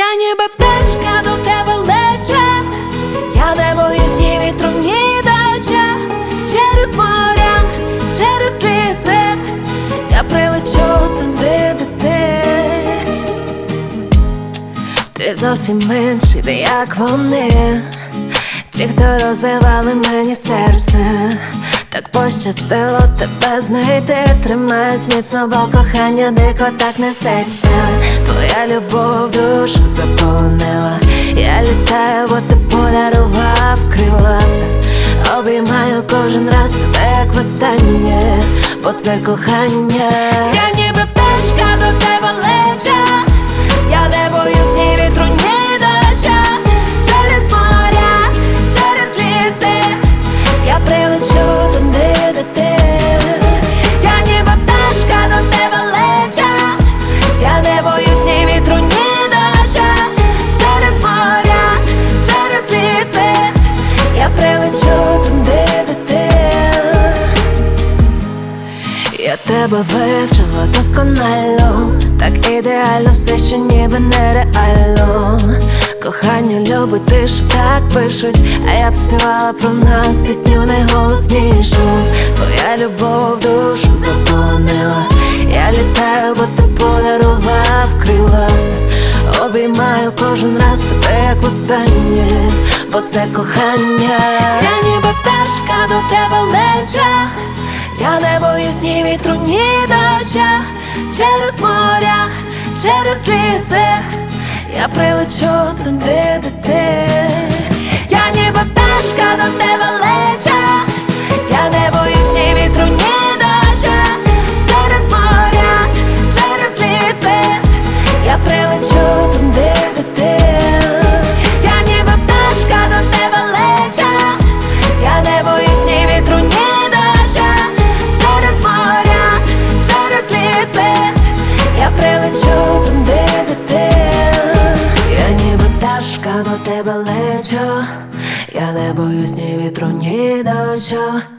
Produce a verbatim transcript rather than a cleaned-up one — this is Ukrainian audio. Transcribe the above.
Я ніби пташка до тебе лечу, я не боюсь ні вітру, ні дощу. Через моря, через ліси я прилечу туди, де ти. Ти зовсім менший, не як вони, ті, хто розбивали мені серце. Так пощастило тебе знайти. Тримаюсь міцно, бо кохання дико так несеться. Твоя любов душу заполонила. Я літаю, бо ти подарував крила. Обіймаю кожен раз тебе, як востаннє, бо це кохання. Я ніби пташка до тебе лечу, я не боюсь ні вітру, ні дощу. Через моря, через ліси я прилечу туди, де ти. Я ніби пташка до тебе лечу, я не боюсь ні вітру, ні дощу. Через моря, через ліси я прилечу туди, де ти. Я тебе вивчила досконало, так ідеально все, що ніби нереально. Кохання любить тишу, так пишуть, а я б співала про нас пісню найголоснішу. Твоя любов душу заполонила. Я літаю, бо ти подарував крила. Обіймаю кожен раз тебе, як востаннє, бо це кохання. Я ніби пташка до тебе лечу, я не боюсь ні вітру, ні дощу. Через моря, через ліси я прилечу туди, де ти. Я ніби пташка до тебе лечу, я не боюсь ні вітру, ні дощу. Через моря, через ліси я прилечу туди, де ти. Я ніби пташка до тебе лечу, я не боюсь ні вітру, ні дощу. Через моря, через ліси я прилечу туди, де ти. Я ніби пташка до тебе лечу, я не боюсь ні вітру, ні дощу.